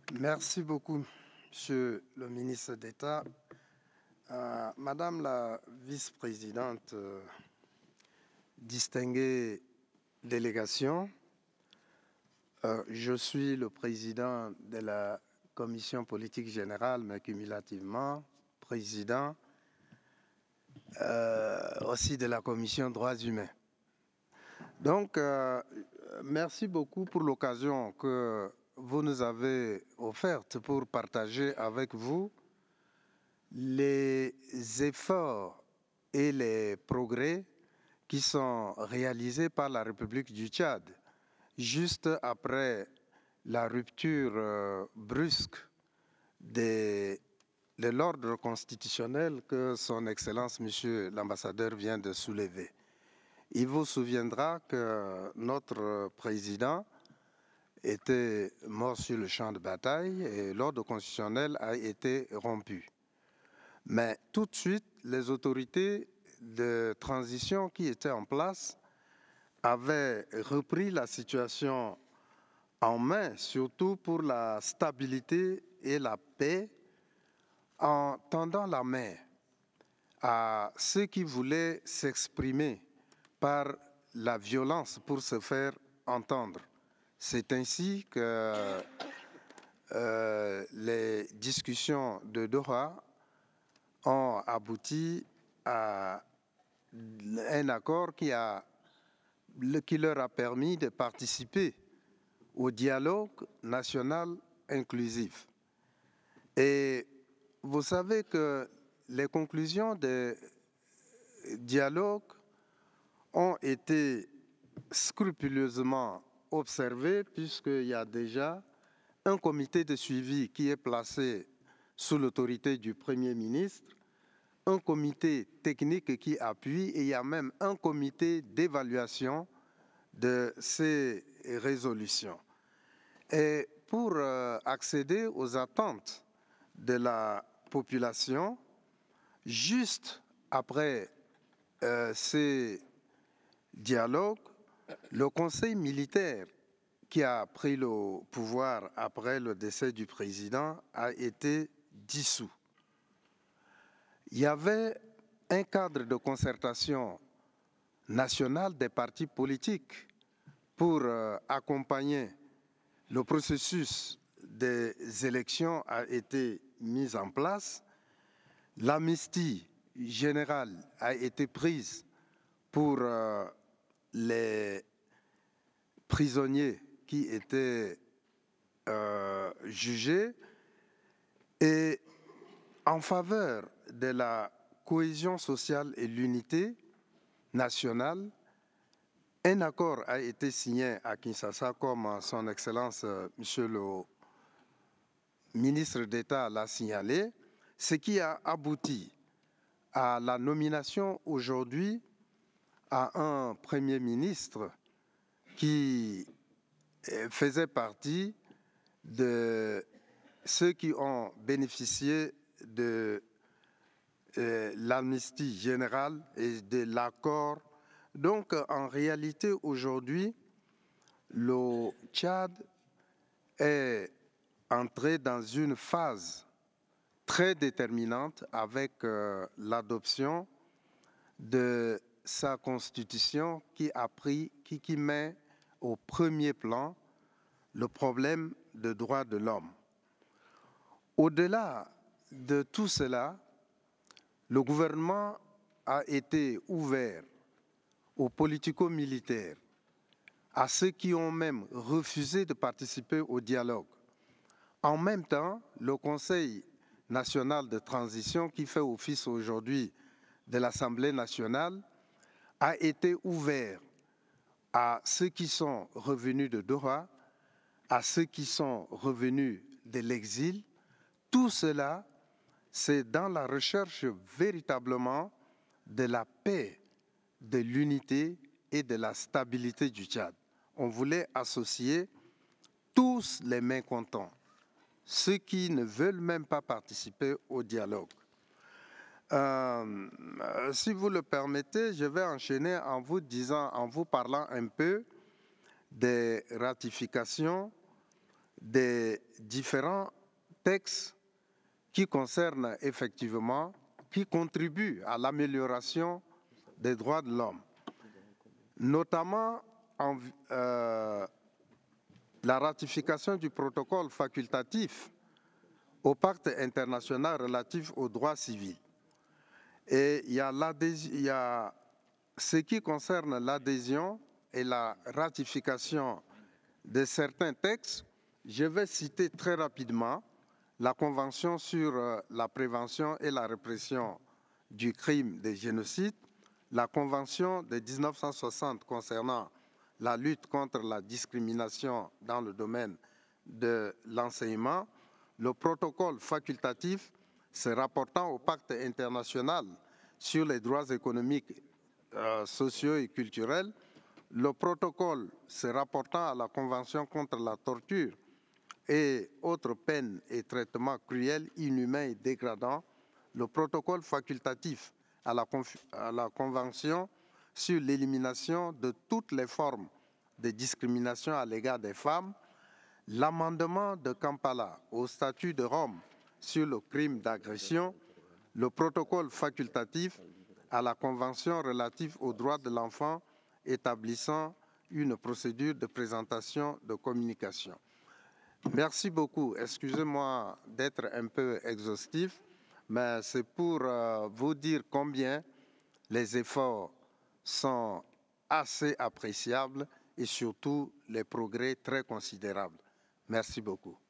Merci beaucoup, Monsieur le ministre d'État. Madame la vice-présidente, distinguée délégation, je suis le président de la commission politique générale, mais cumulativement président aussi de la commission droits humains. Donc, merci beaucoup pour l'occasion que vous nous avez offerte pour partager avec vous les efforts et les progrès qui sont réalisés par la République du Tchad juste après la rupture brusque de l'ordre constitutionnel que son Excellence, Monsieur l'ambassadeur, vient de soulever. Il vous souviendra que notre président était mort sur le champ de bataille et l'ordre constitutionnel a été rompu. Mais tout de suite, les autorités de transition qui étaient en place avaient repris la situation en main, surtout pour la stabilité et la paix, en tendant la main à ceux qui voulaient s'exprimer par la violence pour se faire entendre. C'est ainsi que les discussions de Doha ont abouti à un accord qui leur a permis de participer au dialogue national inclusif. Et vous savez que les conclusions des dialogues ont été scrupuleusement observées puisqu'il y a déjà un comité de suivi qui est placé sous l'autorité du Premier ministre, un comité technique qui appuie et il y a même un comité d'évaluation de ces résolutions. Et pour accéder aux attentes de la population, juste après ces dialogues, le Conseil militaire qui a pris le pouvoir après le décès du président a été dissous. Il y avait un cadre de concertation nationale des partis politiques pour accompagner le processus des élections a été mis en place. L'amnistie générale a été prise pour les prisonniers qui étaient jugés et en faveur de la cohésion sociale et l'unité nationale, un accord a été signé à Kinshasa, comme son Excellence, Monsieur le ministre d'État l'a signalé, ce qui a abouti à la nomination aujourd'hui à un Premier ministre qui faisait partie de ceux qui ont bénéficié de l'amnistie générale et de l'accord. Donc, en réalité, aujourd'hui, le Tchad est entré dans une phase très déterminante avec l'adoption de sa constitution qui met au premier plan le problème des droits de l'homme. Au-delà de tout cela, le gouvernement a été ouvert aux politico-militaires, à ceux qui ont même refusé de participer au dialogue. En même temps, le Conseil national de transition, qui fait office aujourd'hui de l'Assemblée nationale, a été ouvert à ceux qui sont revenus de Doha, à ceux qui sont revenus de l'exil. Tout cela, c'est dans la recherche véritablement de la paix, de l'unité et de la stabilité du Tchad. On voulait associer tous les mécontents, ceux qui ne veulent même pas participer au dialogue. Si vous le permettez, je vais enchaîner en vous parlant un peu des ratifications des différents textes qui concernent effectivement, qui contribuent à l'amélioration des droits de l'homme, notamment la ratification du protocole facultatif au pacte international relatif aux droits civils. Et il y a ce qui concerne l'adhésion et la ratification de certains textes. Je vais citer très rapidement la Convention sur la prévention et la répression du crime de génocide, la Convention de 1960 concernant la lutte contre la discrimination dans le domaine de l'enseignement, le protocole facultatif se rapportant au pacte international sur les droits économiques, sociaux et culturels, le protocole se rapportant à la Convention contre la torture et autres peines et traitements cruels, inhumains et dégradants, le protocole facultatif à la Convention sur l'élimination de toutes les formes de discrimination à l'égard des femmes, l'amendement de Kampala au statut de Rome sur le crime d'agression, le protocole facultatif à la Convention relative aux droits de l'enfant établissant une procédure de présentation de communication. Merci beaucoup. Excusez-moi d'être un peu exhaustif, mais c'est pour vous dire combien les efforts sont assez appréciables et surtout les progrès très considérables. Merci beaucoup.